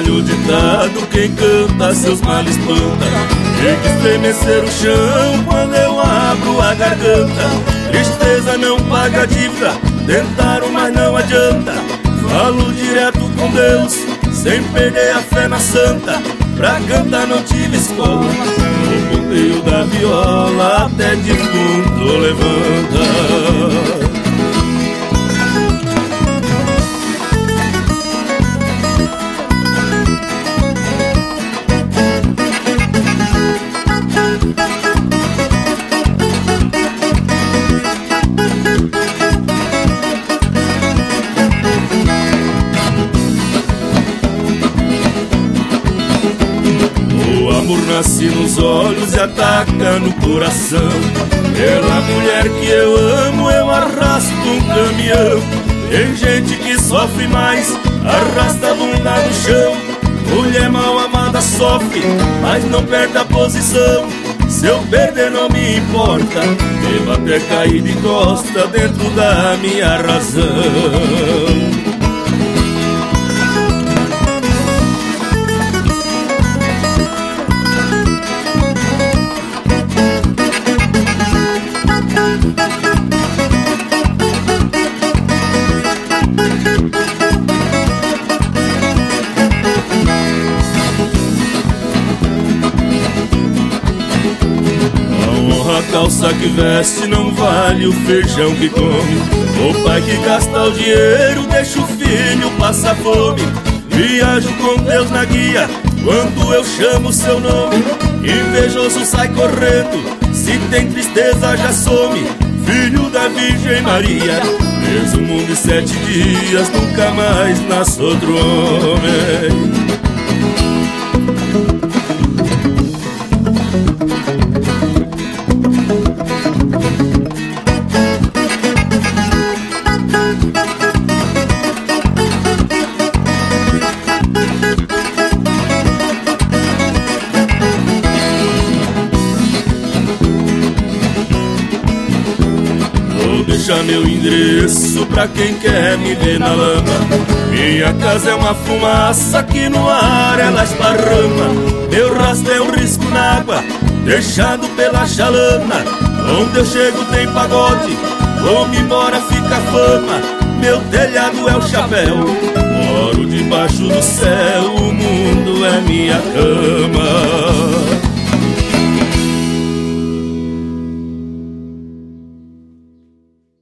velho ditado, quem canta seus males espanta. Tem que estremecer o chão quando eu abro a garganta. Tristeza não paga dívida, tentaram mas não adianta. Falo direto com Deus, sem perder a fé na santa. Pra cantar não tive escola, no ponteio da viola até defunto levanta. Nasce nos olhos e ataca no coração. Pela mulher que eu amo eu arrasto um caminhão. Tem gente que sofre mais, arrasta a bunda no chão. Mulher mal amada sofre, mas não perde a posição. Se eu perder não me importa, devo até cair de costa dentro da minha razão. A calça que veste não vale o feijão que come. O pai que gasta o dinheiro deixa o filho passar fome. Viajo com Deus na guia quando eu chamo seu nome. Invejoso sai correndo, se tem tristeza já some. Filho da Virgem Maria, fez o mundo em 7 dias, nunca mais nasce outro homem. Deixa meu endereço pra quem quer me ver na lama. Minha casa é uma fumaça que no ar ela esparrama. Meu rastro é um risco na água, deixado pela chalana. Onde eu chego tem pagode, vou-me embora fica fama. Meu telhado é o chapéu, moro debaixo do céu, o mundo é minha cama.